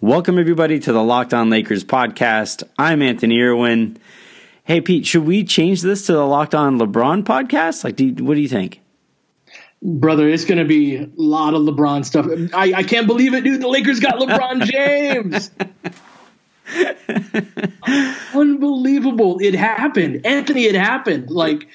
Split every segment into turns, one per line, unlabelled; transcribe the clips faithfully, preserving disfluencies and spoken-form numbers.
Welcome, everybody, to the Locked On Lakers podcast. I'm Anthony Irwin. Hey, Pete, should we change this to the Locked On LeBron podcast? Like, do you, what do you think?
Brother, it's going to be a lot of LeBron stuff. I, I can't believe it, dude. The Lakers got LeBron James. Unbelievable. It happened. Anthony, it happened. Like,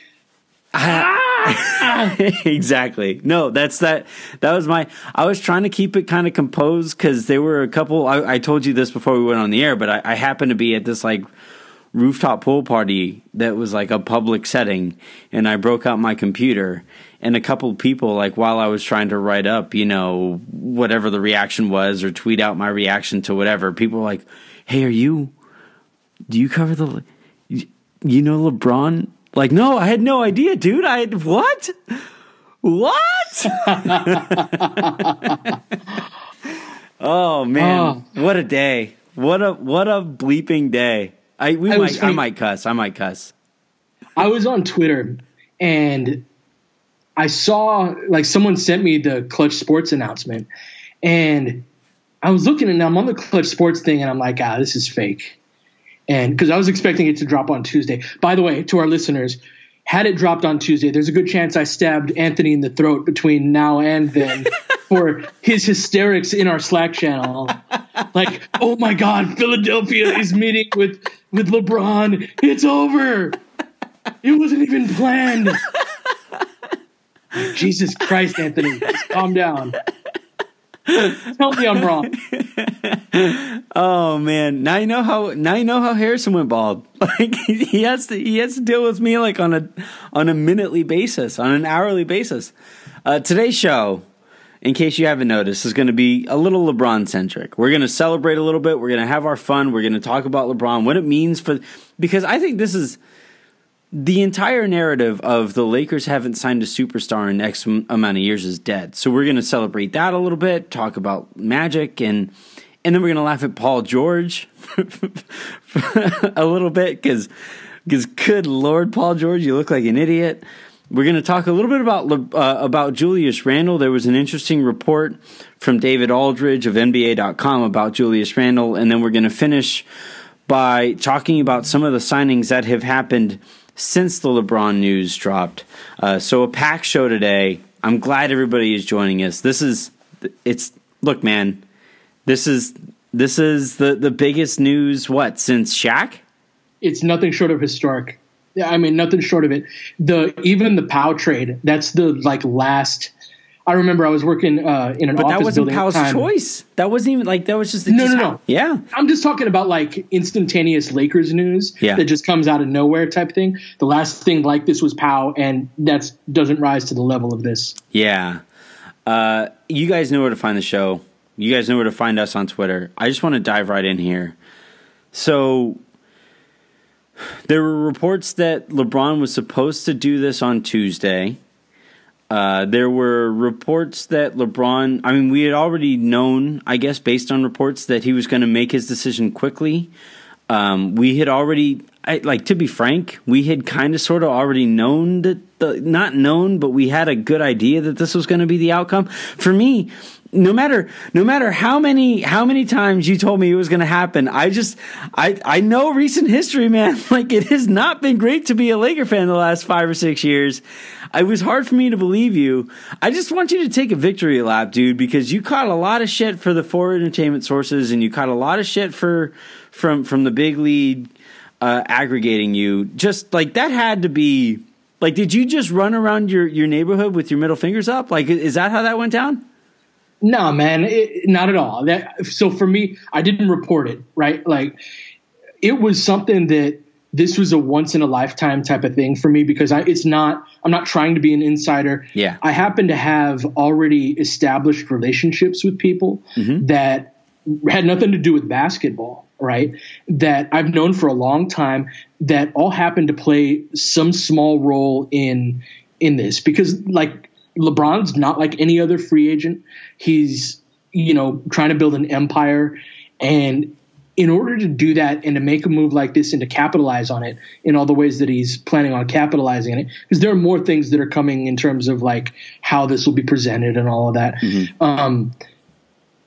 ah! Exactly. No, that's that. That was my, I was trying to keep it kind of composed because there were a couple, I, I told you this before we went on the air, but I, I happened to be at this like rooftop pool party that was like a public setting, and I broke out my computer, and a couple people, like while I was trying to write up, you know, whatever the reaction was or tweet out my reaction to whatever, people were like, hey, are you, do you cover the, you know, LeBron? Like, no, I had no idea, dude. I had, what? What? Oh, man. Oh. What a day. What a, what a bleeping day. I, we might, I might cuss. I might cuss.
I was on Twitter and I saw, like, someone sent me the Clutch Sports announcement, and I was looking, and I'm on the Clutch Sports thing, and I'm like, ah, this is fake. And because I was expecting it to drop on Tuesday. By the way, to our listeners, had it dropped on Tuesday, there's a good chance I stabbed Anthony in the throat between now and then for his hysterics in our Slack channel. Like, oh my God, Philadelphia is meeting with, with LeBron. It's over. It wasn't even planned. Jesus Christ, Anthony, just calm down. Tell me I'm wrong.
Oh man, now you know how now you know how Harrison went bald. Like he has to he has to deal with me like on a on a minutely basis, on an hourly basis. Uh, today's show, in case you haven't noticed, is going to be a little LeBron centric. We're going to celebrate a little bit. We're going to have our fun. We're going to talk about LeBron, what it means for, because I think this is the entire narrative of the Lakers haven't signed a superstar in X amount of years is dead. So we're going to celebrate that a little bit, talk about Magic, and and then we're going to laugh at Paul George a little bit because because good Lord, Paul George, you look like an idiot. We're going to talk a little bit about uh, about Julius Randle. There was an interesting report from David Aldridge of N B A dot com about Julius Randle, and then we're going to finish by talking about some of the signings that have happened since the LeBron news dropped. Uh, so a packed show today. I'm glad everybody is joining us. This is, it's, look, man, this is, this is the, the biggest news, what, since Shaq?
It's nothing short of historic. Yeah, I mean, nothing short of it. The, even the Pau trade, that's the, like, last, I remember I was working uh, in an
but
office
that wasn't
building.
Pau's choice. That wasn't even like that was just
no,
just
no,
how,
no.
Yeah,
I'm just talking about like instantaneous Lakers news
yeah.
that just comes out of nowhere type thing. The last thing like this was Pau, and that doesn't rise to the level of this.
Yeah, uh, you guys know where to find the show. You guys know where to find us on Twitter. I just want to dive right in here. So there were reports that LeBron was supposed to do this on Tuesday. Uh, there were reports that LeBron, I mean, we had already known, I guess, based on reports that he was going to make his decision quickly. Um, we had already, I, like, to be frank, we had kind of sort of already known that, the not known, but we had a good idea that this was going to be the outcome. For me, no matter no matter how many how many times you told me it was going to happen, I just I I know recent history, man. Like, it has not been great to be a Laker fan the last five or six years. It was hard for me to believe you. I just want you to take a victory lap, dude, because you caught a lot of shit for the four entertainment sources, and you caught a lot of shit for from from the big league uh, aggregating you. Just like that had to be like, did you just run around your your neighborhood with your middle fingers up? Like, is that how that went down?
No, man, it, not at all. That, so for me, I didn't report it, right? Like, it was something that this was a once in a lifetime type of thing for me because I, it's not, I'm not trying to be an insider.
Yeah.
I happen to have already established relationships with people mm-hmm. that had nothing to do with basketball, right? That I've known for a long time that all happened to play some small role in, in this because, like, LeBron's not like any other free agent. He's, you know, trying to build an empire. And in order to do that and to make a move like this and to capitalize on it in all the ways that he's planning on capitalizing on it, because there are more things that are coming in terms of like how this will be presented and all of that. Mm-hmm. Um,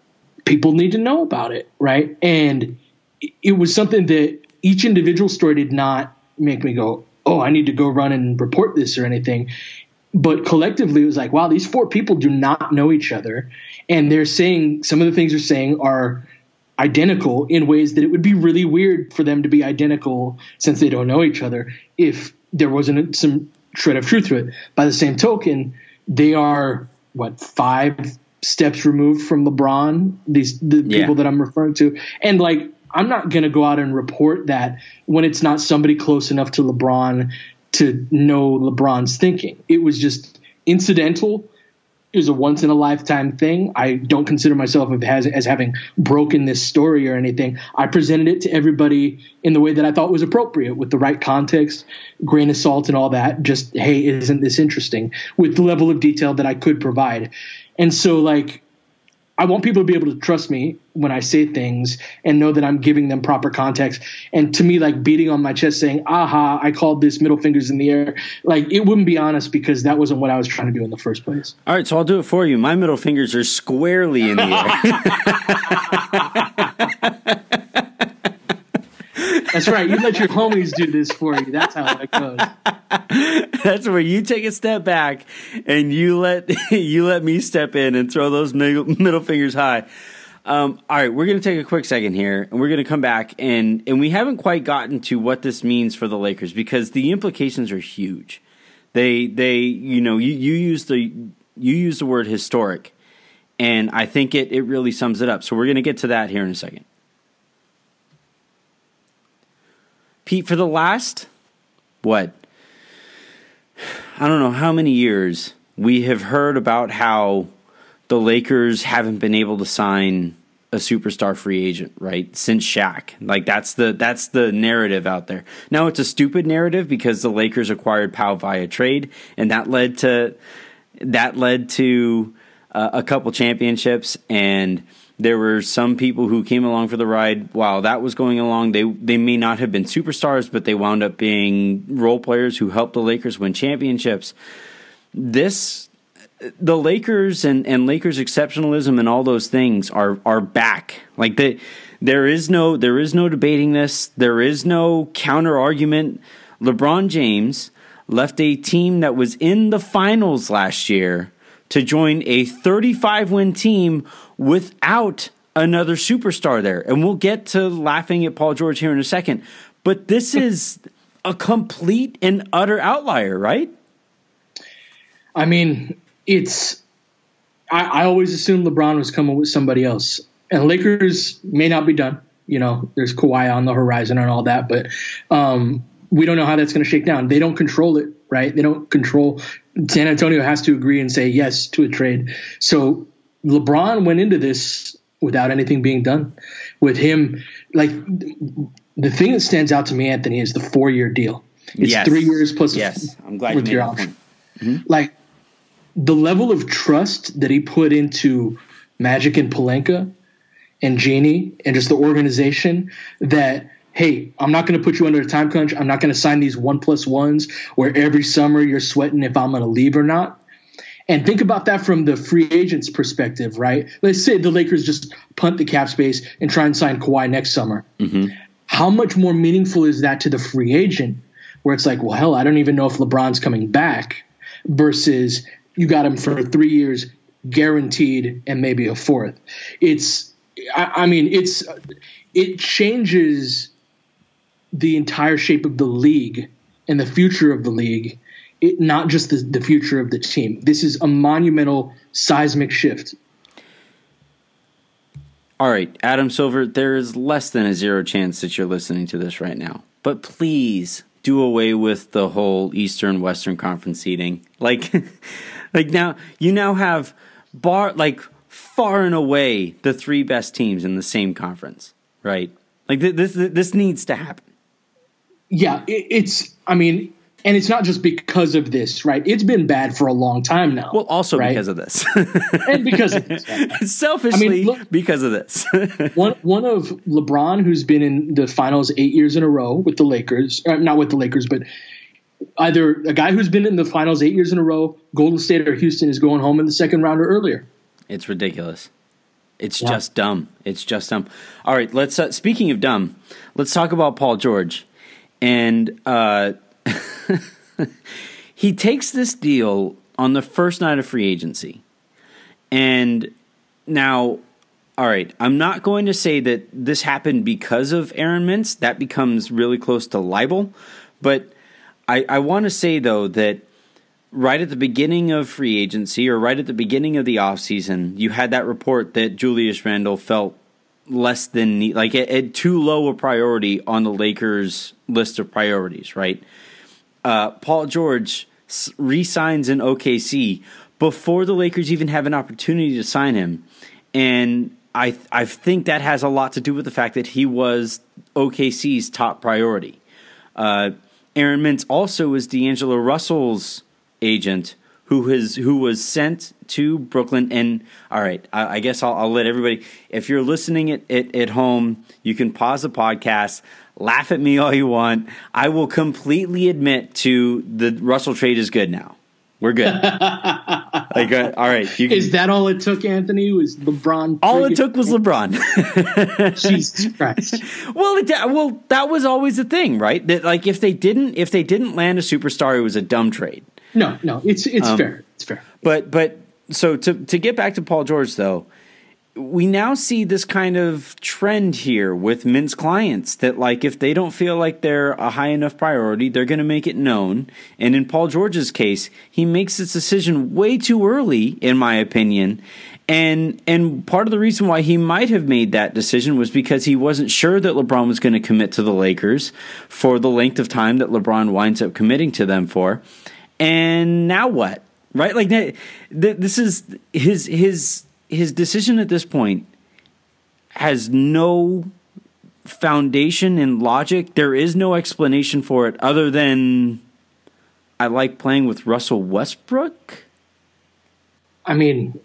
people need to know about it, right? And it was something that each individual story did not make me go, oh, I need to go run and report this or anything. But collectively, it was like, wow, these four people do not know each other. And they're saying, some of the things they're saying are identical in ways that it would be really weird for them to be identical since they don't know each other if there wasn't some shred of truth to it. By the same token, they are, what, five steps removed from LeBron, these the
Yeah.
people that I'm referring to. And, like, I'm not going to go out and report that when it's not somebody close enough to LeBron to know LeBron's thinking. It was just incidental. It was a once in a lifetime thing. I don't consider myself as, as having broken this story or anything. I presented it to everybody in the way that I thought was appropriate, with the right context, grain of salt and all that. Just, hey, isn't this interesting? With the level of detail that I could provide. And so, like, I want people to be able to trust me when I say things and know that I'm giving them proper context. And to me, like, beating on my chest saying, aha, I called this middle fingers in the air, like, it wouldn't be honest, because that wasn't what I was trying to do in the first place.
All right, so I'll do it for you. My middle fingers are squarely in the air.
That's right. You let your homies do this for you. That's how it goes.
That's where you take a step back and you let you let me step in and throw those middle, middle fingers high. Um, all right, we're going to take a quick second here, and we're going to come back, and and we haven't quite gotten to what this means for the Lakers, because the implications are huge. They they you know you you use the you use the word historic, and I think it it really sums it up. So we're going to get to that here in a second. Pete, for the last, what, I don't know how many years, we have heard about how the Lakers haven't been able to sign a superstar free agent, right? Since Shaq. Like, that's the that's the narrative out there. Now, it's a stupid narrative because the Lakers acquired Pau via trade, and that led to that led to uh, a couple championships, and there were some people who came along for the ride while that was going along. They they may not have been superstars, but they wound up being role players who helped the Lakers win championships. This, the Lakers and, and Lakers exceptionalism and all those things are are back. Like they, there is no there is no debating this. There is no counter argument. LeBron James left a team that was in the finals last year to join a thirty-five win team without another superstar there. And we'll get to laughing at Paul George here in a second. But this is a complete and utter outlier, right?
I mean, it's I, I always assumed LeBron was coming with somebody else. And Lakers may not be done. You know, there's Kawhi on the horizon and all that. But um, we don't know how that's going to shake down. They don't control it, right? They don't control. San Antonio has to agree and say yes to a trade. So LeBron went into this without anything being done. With him, like, the thing that stands out to me, Anthony, is the four-year deal. It's
yes.
three years plus.
Yes, I'm glad
with
you made
your
that
option.
point. Mm-hmm.
Like, the level of trust that he put into Magic and Pelinka and Genie and just the organization that, hey, I'm not going to put you under a time crunch. I'm not going to sign these one plus ones where every summer you're sweating if I'm going to leave or not. And think about that from the free agent's perspective, right? Let's say the Lakers just punt the cap space and try and sign Kawhi next summer.
Mm-hmm.
How much more meaningful is that to the free agent, where it's like, well, hell, I don't even know if LeBron's coming back, versus you got him for three years guaranteed and maybe a fourth. It's, I, I mean, it's, it changes the entire shape of the league and the future of the league. It, not just the, the future of the team. This is a monumental seismic shift.
All right, Adam Silver, there is less than a zero chance that you're listening to this right now. But please do away with the whole Eastern Western Conference seeding. Like, like now you now have bar like far and away the three best teams in the same conference, right? Like th- this this needs to happen.
Yeah, it, it's. I mean. And it's not just because of this, right? It's been bad for a long time now.
Well, also
right?
because of this.
And because of this.
Selfishly, I mean, look, because of this.
one one of LeBron, who's been in the finals eight years in a row with the Lakers, or not with the Lakers, but either a guy who's been in the finals eight years in a row, Golden State or Houston, is going home in the second round or earlier.
It's ridiculous. It's
Yeah.
just dumb. It's just dumb. All right, let's. Uh, speaking of dumb, let's talk about Paul George, and uh, he takes this deal on the first night of free agency, and now, all right, I'm not going to say that this happened because of Aaron Mintz. That becomes really close to libel, but I, I want to say though that. Right at the beginning of free agency or right at the beginning of the offseason, you had that report that Julius Randle felt less than, like, at, at too low a priority on the Lakers' list of priorities, right? Uh, Paul George re-signs in O K C before the Lakers even have an opportunity to sign him. And I, I think that has a lot to do with the fact that he was O K C's top priority. Uh, Aaron Mintz also is D'Angelo Russell's agent who has who was sent to Brooklyn. And all right, I, I guess I'll, I'll let everybody, if you're listening at, at, at home, you can pause the podcast, laugh at me all you want. I will completely admit to the Russell trade is good now. We're good. Like, uh, all right. You can,
Is that all it took, Anthony? Was LeBron?
all it took was LeBron.
Jesus Christ.
Well, it, well, that was always the thing, right? That, like, if they didn't if they didn't land a superstar, it was a dumb trade.
No, no, it's it's
Um,
fair. It's fair.
But but so to to get back to Paul George though, we now see this kind of trend here with Mintz clients that, like, if they don't feel like they're a high enough priority, they're going to make it known. And in Paul George's case, he makes this decision way too early, in my opinion. And and part of the reason why he might have made that decision was because he wasn't sure that LeBron was going to commit to the Lakers for the length of time that LeBron winds up committing to them for. And now what? Right? Like, this is his his his decision at this point has no foundation in logic. There is no explanation for it other than I like playing with Russell Westbrook.
I mean,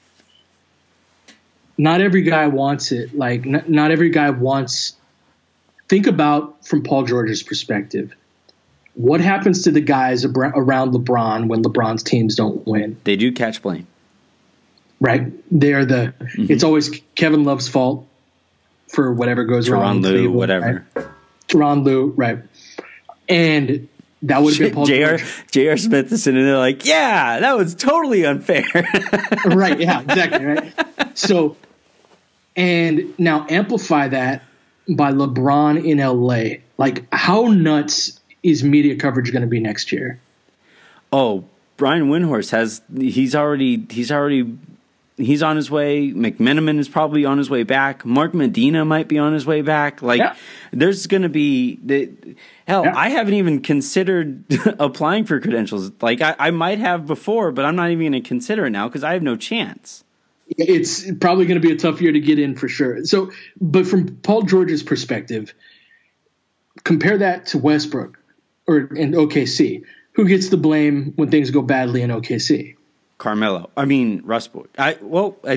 not every guy wants it. Like, n- not every guy wants. Think about from Paul George's perspective. What happens to the guys ab- around LeBron when LeBron's teams don't win?
They do catch blame.
Right? They're the. Mm-hmm. It's always Kevin Love's fault for whatever goes
Tyronn
wrong.
Lue, whatever.
Right? Tyronn Lue, right? And that would have been Paul
J R.
George.
J R. Smith is sitting there like, yeah, that was totally unfair.
Right? Yeah, exactly. Right. So, and now amplify that by LeBron in L A. Like, how nuts is media coverage going to be next year?
Oh, Brian Windhorst has he's already he's already he's on his way. McMenamin is probably on his way back. Mark Medina might be on his way back. Like, yeah. There's going to be the hell. Yeah. I haven't even considered applying for credentials. Like, I, I might have before, but I'm not even going to consider it now because I have no chance.
It's probably going to be a tough year to get in for sure. So, but from Paul George's perspective, compare that to Westbrook. Or in O K C, who gets the blame when things go badly in O K C?
Carmelo. I mean, Westbrook. I well, I,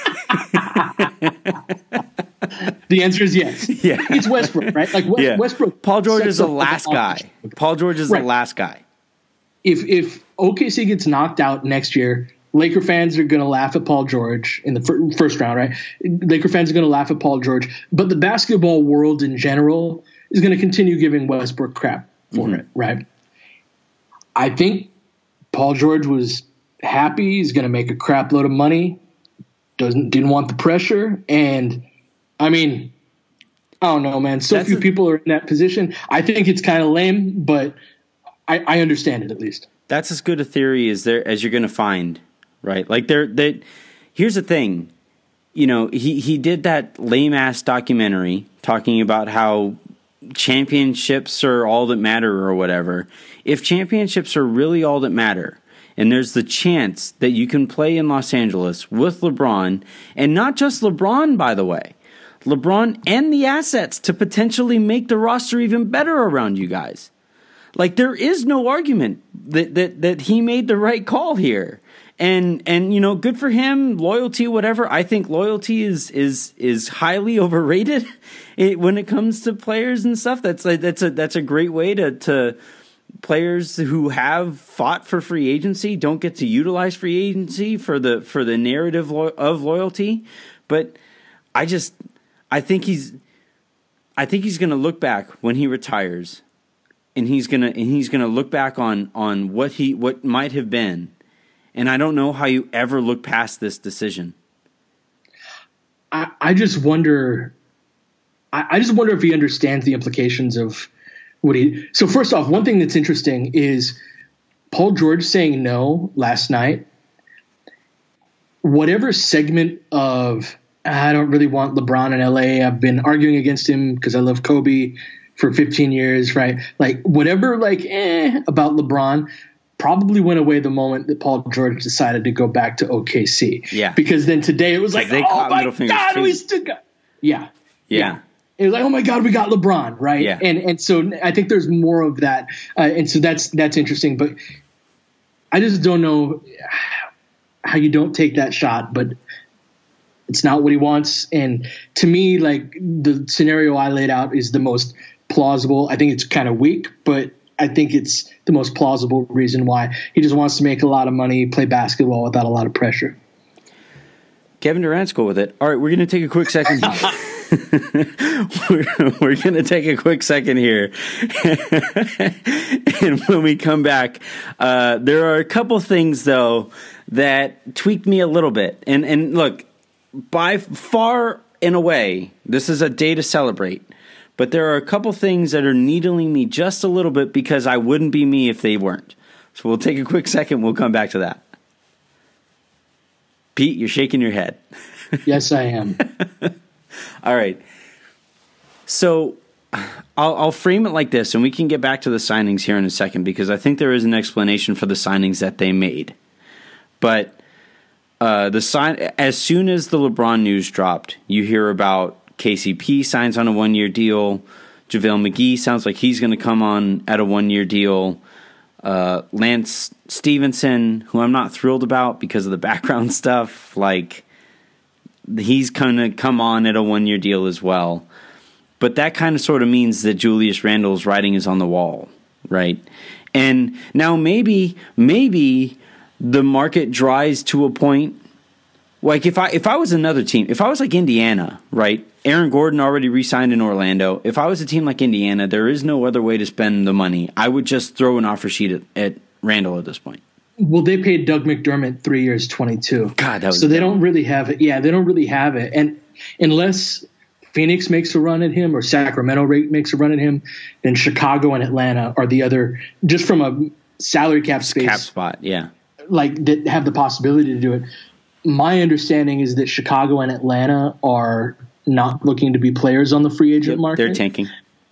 the answer is yes.
Yeah,
it's Westbrook, right? Like West,
yeah.
Westbrook.
Paul George is the last guy. Paul George is right. the last guy.
If if O K C gets knocked out next year, Laker fans are going to laugh at Paul George in the fir- first round, right? Laker fans are going to laugh at Paul George, but the basketball world in general is going to continue giving Westbrook crap for mm-hmm. it, right? I think Paul George was happy. He's going to make a crap load of money. Doesn't didn't want the pressure, and I mean, I don't know, man. So That's few a, people are in that position. I think it's kind of lame, but I, I understand it at least.
That's as good a theory as there as you're going to find, right? Like there, that. Here's the thing, you know, he he did that lame ass documentary talking about how championships are all that matter or whatever. If championships are really all that matter, and there's the chance that you can play in Los Angeles with LeBron, and not just LeBron, by the way, LeBron and the assets to potentially make the roster even better around you guys. Like, there is no argument that that that he made the right call here. And and you know, good for him, loyalty, whatever. I think loyalty is is is highly overrated it, when it comes to players and stuff. That's like that's a that's a great way to to players who have fought for free agency don't get to utilize free agency for the for the narrative lo- of loyalty. But I just, I think he's, I think he's going to look back when he retires, and he's gonna and he's gonna look back on on what he what might have been, and I don't know how you ever look past this decision.
I, I just wonder. I, I just wonder if he understands the implications of what he. So first off, one thing that's interesting is Paul George saying no last night. Whatever segment of I don't really want LeBron in L A. I've been arguing against him because I love Kobe for fifteen years, right? Like whatever, like eh, about LeBron probably went away the moment that Paul George decided to go back to O K C.
Yeah.
Because then today it was like,
they
oh my God,
too.
we still got. Yeah.
Yeah.
yeah. It was like, oh my God, we got LeBron, right?
Yeah.
And and so I think there's more of that, uh, and so that's that's interesting. But I just don't know how you don't take that shot, but it's not what he wants. And to me, like the scenario I laid out is the most plausible. I think it's kind of weak, but I think it's the most plausible reason why he just wants to make a lot of money, play basketball without a lot of pressure.
Kevin Durant's cool with it. All right, we're going to take a quick second. we're we're going to take a quick second here. And when we come back, uh, there are a couple things, though, that tweaked me a little bit. And, and look, by far and away, this is a day to celebrate. But there are a couple things that are needling me just a little bit because I wouldn't be me if they weren't. So we'll take a quick second. We'll come back to that. Pete, you're shaking your head.
Yes, I am.
All right. So I'll, I'll frame it like this, and we can get back to the signings here in a second because I think there is an explanation for the signings that they made. But uh, the sign as soon as the LeBron news dropped, you hear about K C P signs on a one-year deal. JaVale McGee sounds like he's going to come on at a one-year deal. Uh, Lance Stevenson, who I'm not thrilled about because of the background stuff, like he's going to come on at a one-year deal as well. But that kind of sort of means that Julius Randle's writing is on the wall, right? And now maybe, maybe the market dries to a point. Like if I if I was another team, if I was like Indiana, right? Aaron Gordon already re-signed in Orlando. If I was a team like Indiana, there is no other way to spend the money. I would just throw an offer sheet at, at Randle at this point.
Well, they paid Doug McDermott three years, twenty-two.
God, that was
so they
dumb.
don't really have it. Yeah, they don't really have it, and unless Phoenix makes a run at him or Sacramento makes a run at him, then Chicago and Atlanta are the other. Just from a salary cap space,
cap spot, yeah,
like that have the possibility to do it. My understanding is that Chicago and Atlanta are not looking to be players on the free agent
yep,
market.
They're tanking.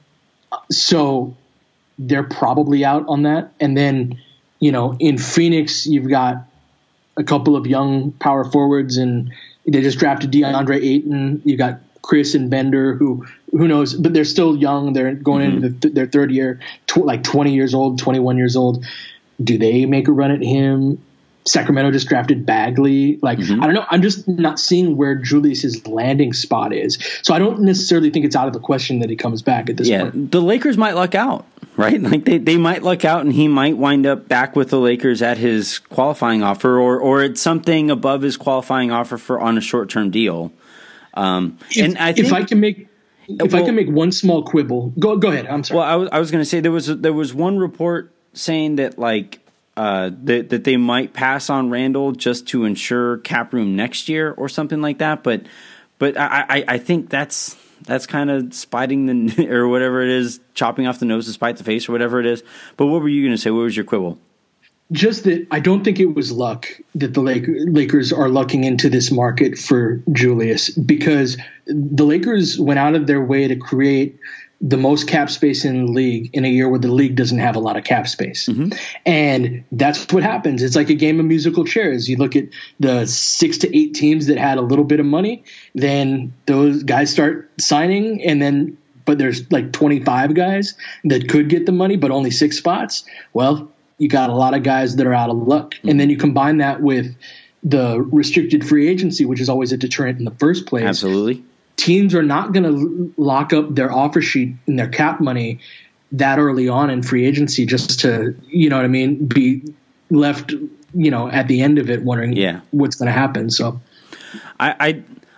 So they're probably out on that. And then, you know, in Phoenix, you've got a couple of young power forwards, and they just drafted DeAndre Ayton. You got Chris and Bender, who who knows, but they're still young. They're going mm-hmm. into the, their third year, tw- like twenty years old, twenty-one years old. Do they make a run at him? Sacramento just drafted Bagley. Like, mm-hmm. I don't know. I'm just not seeing where Julius's landing spot is. So I don't necessarily think it's out of the question that he comes back at this
yeah,
point.
The Lakers might luck out, right? Like they, they might luck out and he might wind up back with the Lakers at his qualifying offer or, or at something above his qualifying offer for on a short-term deal. Um,
if,
and I think,
if I can make if well, I can make one small quibble, go go ahead. I'm sorry.
Well, I was I was going to say there was there was one report saying that like uh, that that they might pass on Randle just to ensure cap room next year or something like that. But but I I, I think that's that's kind of spiting the or whatever it is, chopping off the nose to spite the face or whatever it is. But what were you going to say? What was your quibble?
Just that I don't think it was luck that the Lakers are lucking into this market for Julius, because the Lakers went out of their way to create the most cap space in the league in a year where the league doesn't have a lot of cap space. Mm-hmm. And that's what happens. It's like a game of musical chairs. You look at the six to eight teams that had a little bit of money, then those guys start signing, and then but there's like twenty-five guys that could get the money, but only six spots. Well, you got a lot of guys that are out of luck. Mm-hmm. And then you combine that with the restricted free agency, which is always a deterrent in the first place.
Absolutely.
Teams are not going to lock up their offer sheet and their cap money that early on in free agency just to, you know what I mean, be left, you know, at the end of it wondering
yeah.
what's going to happen. So
I, I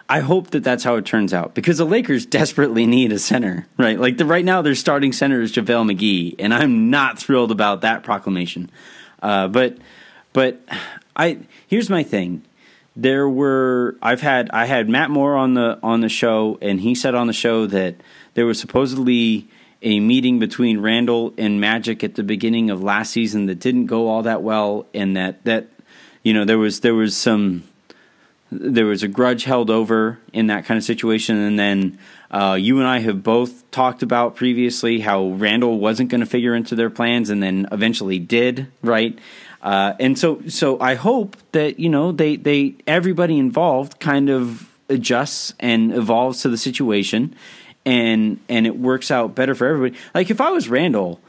I hope that that's how it turns out, because the Lakers desperately need a center, right? Like the, right now, their starting center is JaVale McGee, and I'm not thrilled about that proclamation. Uh, but but I here's my thing. There were I've had I had Matt Moore on the on the show, and he said on the show that there was supposedly a meeting between Randall and Magic at the beginning of last season that didn't go all that well, and that that you know there was there was some. There was a grudge held over in that kind of situation. And then uh, you and I have both talked about previously how Randall wasn't going to figure into their plans and then eventually did, right? Uh, and so so I hope that, you know, they, they everybody involved kind of adjusts and evolves to the situation, and and it works out better for everybody. Like if I was Randall,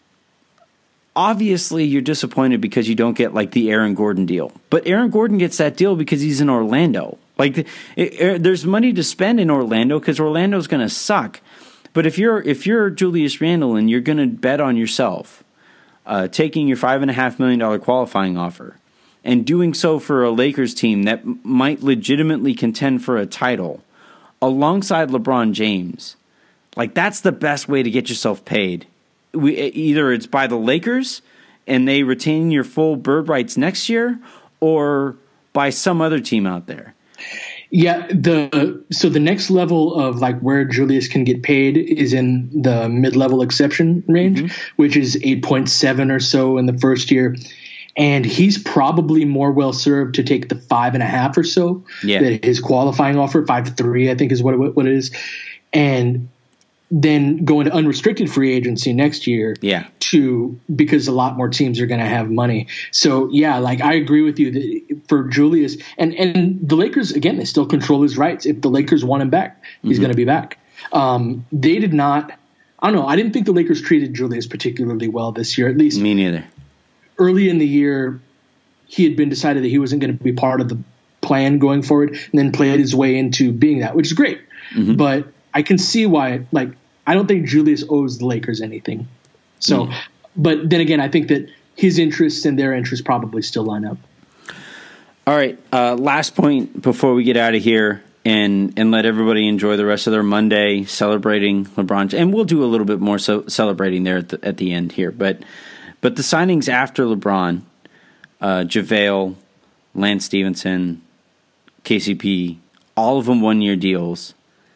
obviously you're disappointed because you don't get like the Aaron Gordon deal, but Aaron Gordon gets that deal because he's in Orlando. Like it, it, there's money to spend in Orlando because Orlando's going to suck. But if you're if you're Julius Randle and you're going to bet on yourself, uh, taking your five and a half million dollar qualifying offer and doing so for a Lakers team that m- might legitimately contend for a title alongside LeBron James, like that's the best way to get yourself paid. We, either it's by the Lakers and they retain your full bird rights next year, or by some other team out there.
Yeah, the so the next level of like where Julius can get paid is in the mid-level exception range, mm-hmm. which is eight point seven or so in the first year. And he's probably more well served to take the five and a half or so
yeah.
that his qualifying offer, five to three, I think is what it, what it is. And then go into unrestricted free agency next year
yeah.
to because a lot more teams are going to have money. So, yeah, like I agree with you that for Julius and, and the Lakers, again, they still control his rights. If the Lakers want him back, he's mm-hmm. going to be back. Um, they did not – I don't know. I didn't think the Lakers treated Julius particularly well this year, at least.
Me neither.
Early in the year, he had been decided that he wasn't going to be part of the plan going forward, and then played his way into being that, which is great. Mm-hmm. But I can see why – like – I don't think Julius owes the Lakers anything. So, mm. but then again, I think that his interests and their interests probably still line up.
All right. Uh, last point before we get out of here and, and let everybody enjoy the rest of their Monday celebrating LeBron. And we'll do a little bit more so celebrating there at the, at the end here. But, but the signings after LeBron, uh, JaVale, Lance Stevenson, K C P, all of them one-year deals.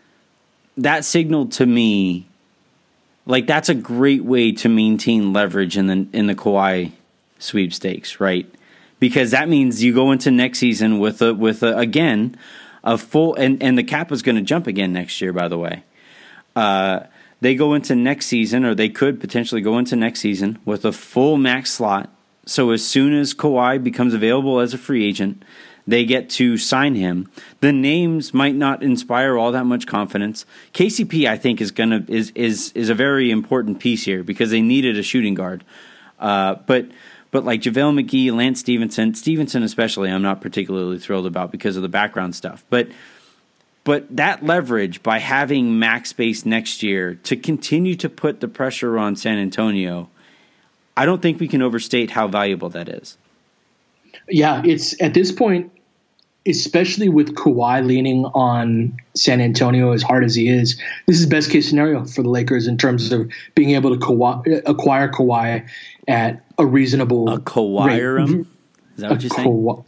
That signaled to me, like that's a great way to maintain leverage in the in the Kawhi sweepstakes, right? Because that means you go into next season with a with a, again a full and, and the cap is going to jump again next year. By the way, uh, they go into next season, or they could potentially go into next season with a full max slot. So as soon as Kawhi becomes available as a free agent, they get to sign him. The names might not inspire all that much confidence. K C P, I think, is gonna is is is a very important piece here because they needed a shooting guard. Uh, but but like JaVale McGee, Lance Stevenson, Stevenson especially, I'm not particularly thrilled about because of the background stuff. But but that leverage by having max space next year to continue to put the pressure on San Antonio, I don't think we can overstate how valuable that is.
Yeah, it's at this point, especially with Kawhi leaning on San Antonio as hard as he is, this is best case scenario for the Lakers in terms of being able to Kawhi, acquire Kawhi at a reasonable
acquire
rate.
him. Is that what you're saying?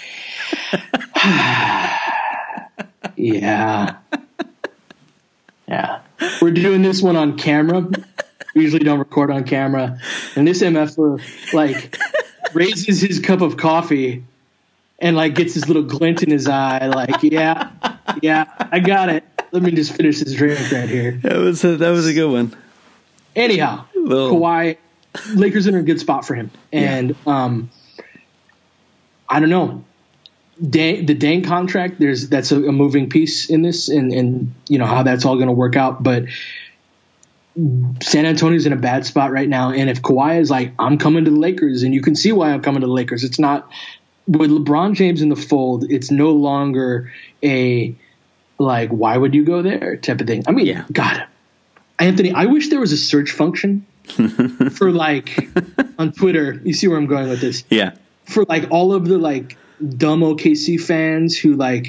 yeah, yeah. We're doing this one on camera. We usually don't record on camera, and this M F er like raises his cup of coffee and like gets this little glint in his eye, like, yeah, yeah, I got it. Let me just finish this drink right here.
That was a, that was a good one.
Anyhow,
little.
Kawhi, Lakers are in a good spot for him, and yeah. um, I don't know. Dan, the Dane contract, there's that's a, a moving piece in this, and and you know how that's all going to work out, but San Antonio's in a bad spot right now, and if Kawhi is like, I'm coming to the Lakers, and you can see why I'm coming to the Lakers. It's not with LeBron James in the fold. It's no longer a like, why would you go there type of thing. I mean,
yeah.
God, Anthony, I wish there was a search function for like on Twitter. You see where I'm going with this?
Yeah.
For like all of the like dumb O K C fans who like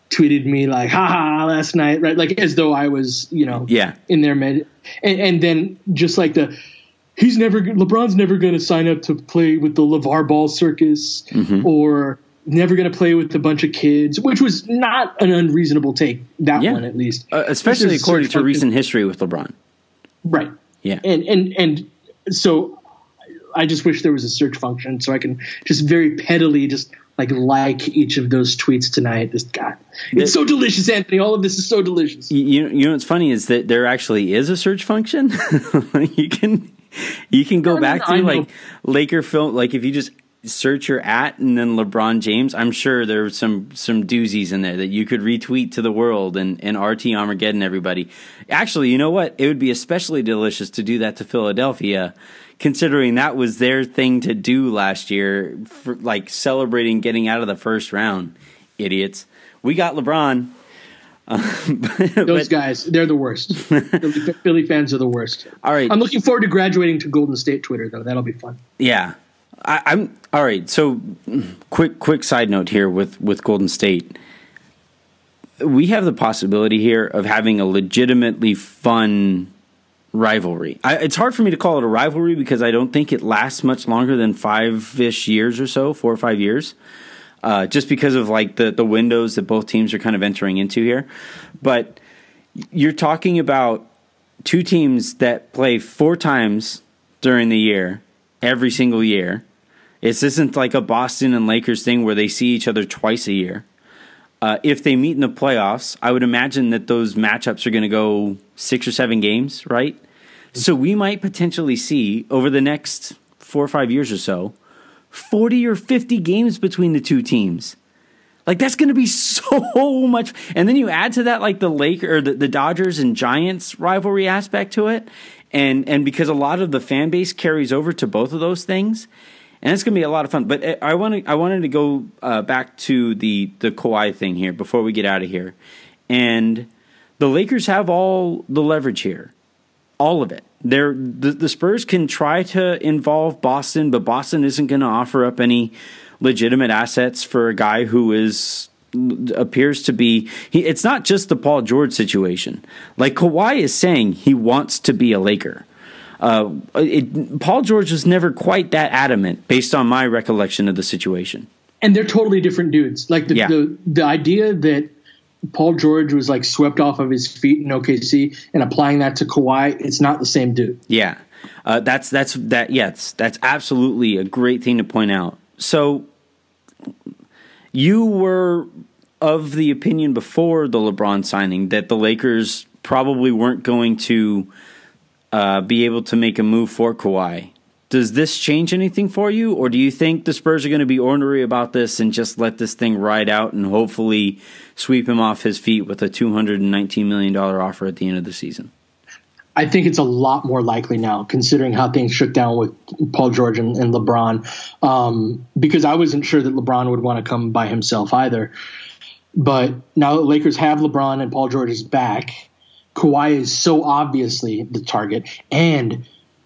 tweeted me like, "Ha ha!" last night, right? Like as though I was, you know,
yeah,
in their med. And, and then just like the, he's never LeBron's never going to sign up to play with the LeVar Ball circus, mm-hmm. or never going to play with a bunch of kids, which was not an unreasonable take. That
yeah.
one at least,
uh, especially according to recent history with LeBron.
Right.
Yeah.
And and and so I just wish there was a search function so I can just very pettily just like like each of those tweets tonight. This God, it's so delicious, Anthony. All of this is so delicious.
You you know what's funny is that there actually is a search function. you can you can go no, back no, to like Laker film, like if you just search your at and then LeBron James, I'm sure there's some some doozies in there that you could retweet to the world and, and R T Armageddon everybody. Actually, you know what? It would be especially delicious to do that to Philadelphia, considering that was their thing to do last year, for, like celebrating getting out of the first round. Idiots. We got LeBron. Uh, but,
Those but, guys, they're the worst. Philly, Philly fans are the worst.
All right.
I'm looking forward to graduating to Golden State Twitter, though. That'll be fun.
Yeah. I, I'm all right. So, quick, quick side note here with, with Golden State. We have the possibility here of having a legitimately fun rivalry. I, it's hard for me to call it a rivalry because I don't think it lasts much longer than five-ish years or so, four or five years, uh, just because of like the the windows that both teams are kind of entering into here. But you're talking about two teams that play four times during the year, every single year. This isn't like a Boston and Lakers thing where they see each other twice a year. Uh, if they meet in the playoffs, I would imagine that those matchups are going to go six or seven games, right? So we might potentially see, over the next four or five years or so, forty or fifty games between the two teams. Like, that's going to be so much. And then you add to that, like, the Lakers or the, the Dodgers and Giants rivalry aspect to it. And, and because a lot of the fan base carries over to both of those things. And it's going to be a lot of fun. But I wanted I wanted to go uh, back to the, the Kawhi thing here before we get out of here. And the Lakers have all the leverage here. All of it. They're, the, the Spurs can try to involve Boston, but Boston isn't going to offer up any legitimate assets for a guy who is appears to be... He, it's not just the Paul George situation. Like, Kawhi is saying he wants to be a Laker. Uh, it, Paul George was never quite that adamant, based on my recollection of the situation.
And they're totally different dudes. Like the
yeah.
the, the idea that Paul George was like swept off of his feet in O K C and applying that to Kawhi, it's not the same dude.
Yeah, uh, that's that's that. Yes, that's absolutely a great thing to point out. So you were of the opinion before the LeBron signing that the Lakers probably weren't going to Uh, be able to make a move for Kawhi. Does this change anything for you, or do you think the Spurs are going to be ornery about this and just let this thing ride out and hopefully sweep him off his feet with a two hundred nineteen million dollars offer at the end of the season?
I think it's a lot more likely now, considering how things shook down with Paul George and, and LeBron, um, because I wasn't sure that LeBron would want to come by himself either. But now that Lakers have LeBron and Paul George is back, Kawhi is so obviously the target. And,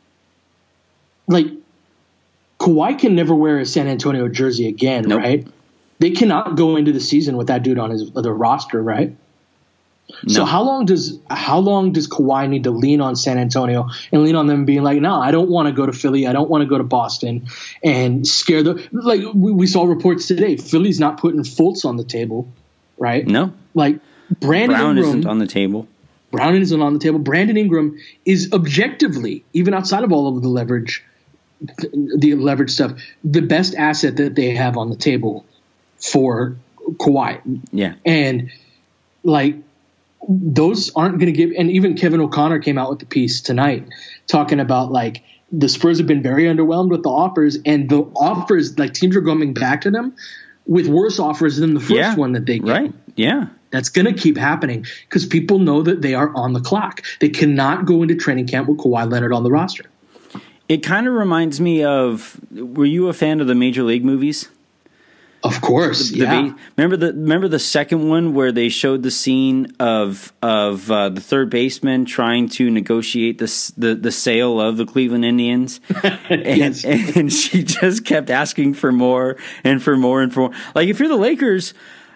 like, Kawhi can never wear a San Antonio jersey again, nope. right? They cannot go into the season with that dude on his the roster, right? No. So how long does how long does Kawhi need to lean on San Antonio and lean on them being like, no, I don't want to go to Philly. I don't want to go to Boston and scare the – like, we, we saw reports today. Philly's not putting Fultz on the table, right?
No.
Like, Brandon
Brown
Ingram,
isn't on the table.
Brown isn't on the table. Brandon Ingram is objectively, even outside of all of the leverage, the leverage stuff, the best asset that they have on the table for Kawhi.
Yeah.
And, like, those aren't going to give – and even Kevin O'Connor came out with the piece tonight talking about, like, the Spurs have been very underwhelmed with the offers, and the offers – like, teams are coming back to them with worse offers than the first
yeah,
one that they get.
Right, yeah.
That's going to keep happening because people know that they are on the clock. They cannot go into training camp with Kawhi Leonard on the roster.
It kind of reminds me of – were you a fan of the Major League movies?
Of course,
the, the
yeah.
ba- remember the remember the second one where they showed the scene of of uh, the third baseman trying to negotiate the the, the sale of the Cleveland Indians,
yes.
and, and she just kept asking for more and for more and for more. Like, if you're the Lakers,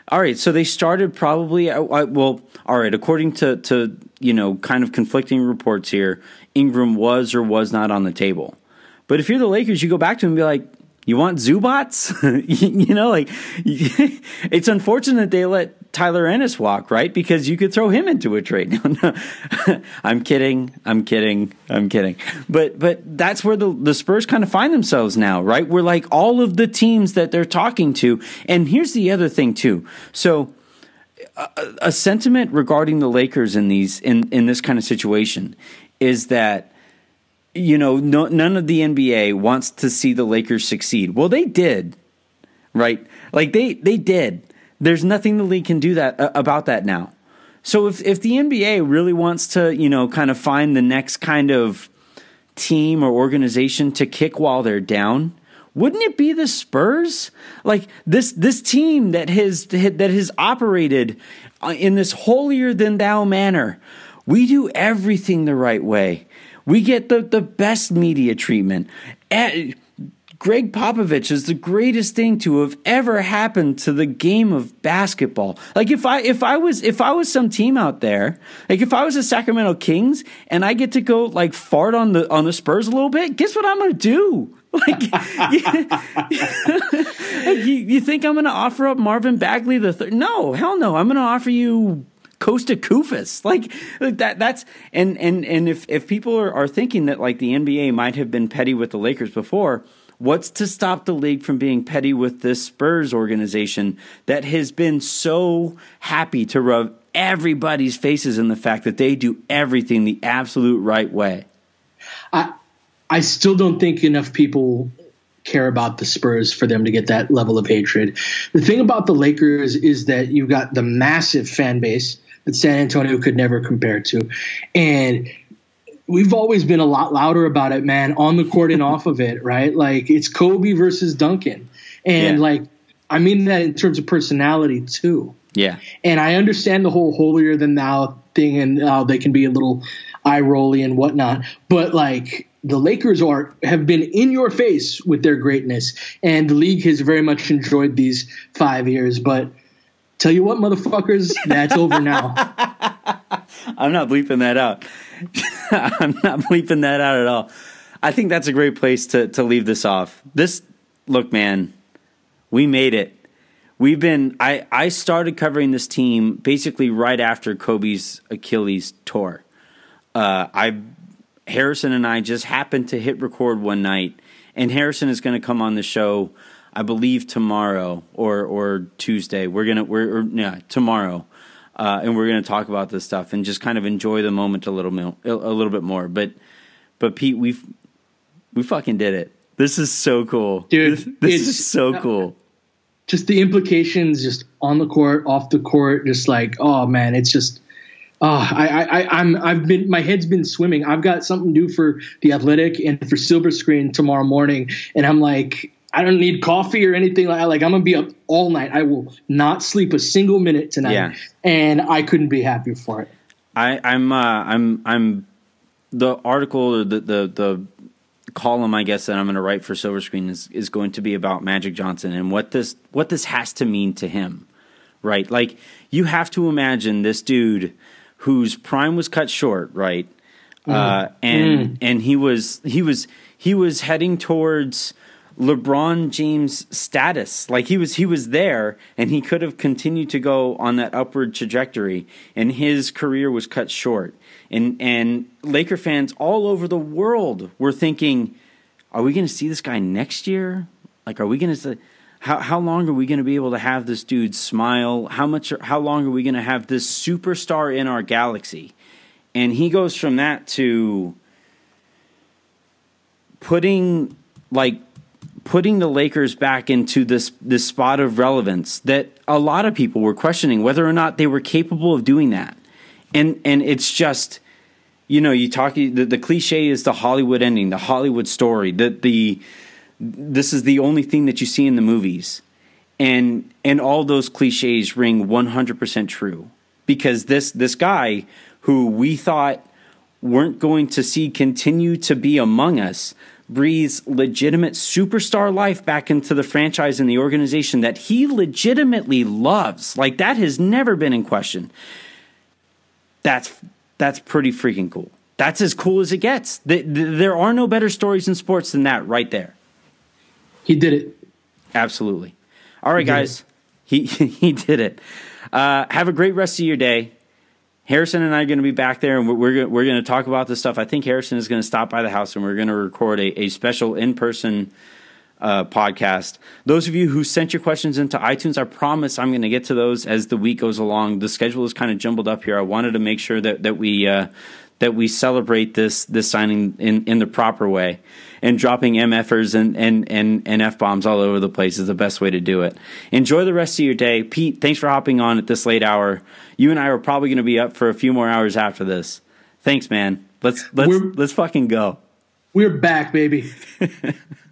all right, so they started probably uh, well, all right, according to to you know kind of conflicting reports here, Ingram was or was not on the table. But if you're the Lakers, you go back to him and be like, you want Zubats? you know, like it's unfortunate they let Tyler Ennis walk, right? Because you could throw him into a trade. No, no. I'm kidding. I'm kidding. I'm kidding. But but that's where the, the Spurs kind of find themselves now, right? We're like all of the teams that they're talking to. And here's the other thing too. So a, a sentiment regarding the Lakers in these in, in this kind of situation is that, you know, no, none of the N B A wants to see the Lakers succeed. Well, they did, right? Like they they did. There's nothing the league can do that uh, about that now. So if if the N B A really wants to, you know, kind of find the next kind of team or organization to kick while they're down, wouldn't it be the Spurs? Like this this team that has that has operated in this holier than thou manner. We do everything the right way. We get the, the best media treatment. At, Greg Popovich is the greatest thing to have ever happened to the game of basketball. Like if I if I was if I was some team out there, like if I was the Sacramento Kings and I get to go like fart on the on the Spurs a little bit, guess what I'm gonna do? Like, you, you, you think I'm gonna offer up Marvin Bagley the third? No, hell no. I'm gonna offer you Costa Kufis, like that. That's and and and if if people are, are thinking that like the N B A might have been petty with the Lakers before, what's to stop the league from being petty with this Spurs organization that has been so happy to rub everybody's faces in the fact that they do everything the absolute right way?
I I still don't think enough people care about the Spurs for them to get that level of hatred. The thing about the Lakers is that you've got the massive fan base that San Antonio could never compare to. And we've always been a lot louder about it, man, on the court and off of it, right? Like it's Kobe versus Duncan. And yeah. like, I mean that in terms of personality too.
Yeah.
And I understand the whole holier than thou thing and how they can be a little eye rolly and whatnot. But like the Lakers are have been in your face with their greatness. And the league has very much enjoyed these five years. But tell you what, motherfuckers, that's over now.
I'm not bleeping that out. I'm not bleeping that out at all. I think that's a great place to, to leave this off. This, look, man, we made it. We've been, I, I started covering this team basically right after Kobe's Achilles tore. Uh, I, Harrison and I just happened to hit record one night, and Harrison is going to come on the show, I believe tomorrow or or Tuesday. We're gonna we're or, yeah tomorrow, uh, and we're gonna talk about this stuff and just kind of enjoy the moment a little mo- a little bit more. But but Pete, we we fucking did it. This is so cool,
dude.
This, this is so cool.
Just the implications, just on the court, off the court, just like oh man, it's just. Oh, I, I, I'm, I've been, my head's been swimming. I've got something due for The Athletic and for Silver Screen tomorrow morning. And I'm like, I don't need coffee or anything like that. Like I'm going to be up all night. I will not sleep a single minute tonight.
Yeah.
And I couldn't be happier for it.
I, I'm, uh, I'm, I'm the article or the, the, the column, I guess, that I'm going to write for Silver Screen is, is going to be about Magic Johnson and what this, what this has to mean to him, right? Like you have to imagine this dude whose prime was cut short, right? Mm. Uh, and mm. and he was he was he was heading towards LeBron James status. Like he was he was there, and he could have continued to go on that upward trajectory. And his career was cut short. And and Laker fans all over the world were thinking, "Are we going to see this guy next year? Like, are we going to?" How how long are we going to be able to have this dude smile? How much? How long are we going to have this superstar in our galaxy? And he goes from that to putting like putting the Lakers back into this this spot of relevance that a lot of people were questioning whether or not they were capable of doing that. And and it's just, you know, you talk the, the cliche is the Hollywood ending, the Hollywood story, that the this is the only thing that you see in the movies. And and all those cliches ring one hundred percent true. Because this this guy who we thought weren't going to see continue to be among us breathes legitimate superstar life back into the franchise and the organization that he legitimately loves. Like, that has never been in question. That's that's pretty freaking cool. That's as cool as it gets. There are no better stories in sports than that right there.
He did it.
Absolutely. All right, he guys. He he did it. Uh, have a great rest of your day. Harrison and I are going to be back there, and we're we're, we're going to talk about this stuff. I think Harrison is going to stop by the house, and we're going to record a, a special in-person uh, podcast. Those of you who sent your questions into iTunes, I promise I'm going to get to those as the week goes along. The schedule is kind of jumbled up here. I wanted to make sure that that we uh, that we celebrate this this signing in, in the proper way. And dropping MFers and, and, and, and F-bombs all over the place is the best way to do it. Enjoy the rest of your day. Pete, thanks for hopping on at this late hour. You and I are probably going to be up for a few more hours after this. Thanks, man. Let's let's
we're,
let's fucking go.
We're back, baby.